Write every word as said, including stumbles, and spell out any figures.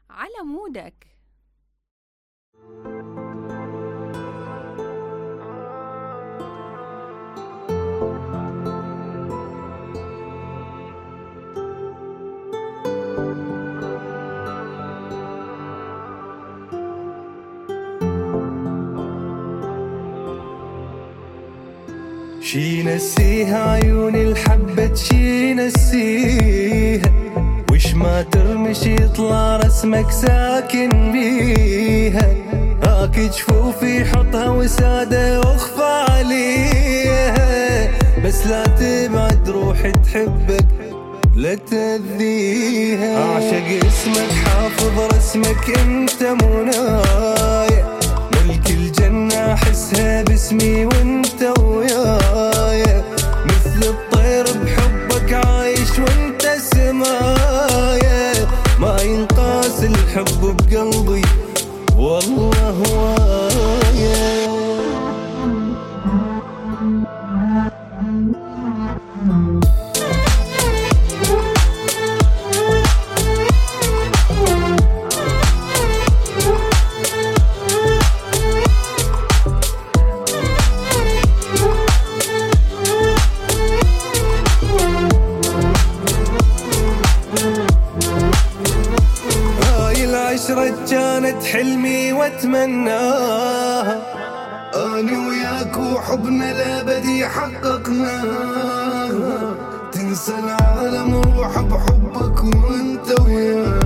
على مودك. شي نسيها عيون الحبة شي نسيها، وش ما ترمش يطلع رسمك ساكن بيها. هاك جفوفي حطها وسادة واخفى عليها، بس لا تبعد روح تحبك لا تأذيها. أعشق اسمك حافظ رسمك انت منايا، ملك الجنة أحسها باسمي وانت ويايا. مثل الطير بحبك عايش وانت سمايا، ما ينقاس الحب بقلبي والله هوايا. عشرة كانت حلمي واتمناها، أنا وياك وحبنا الأبدي حققناها. تنسى العالم وروح بحبك وانت وياك.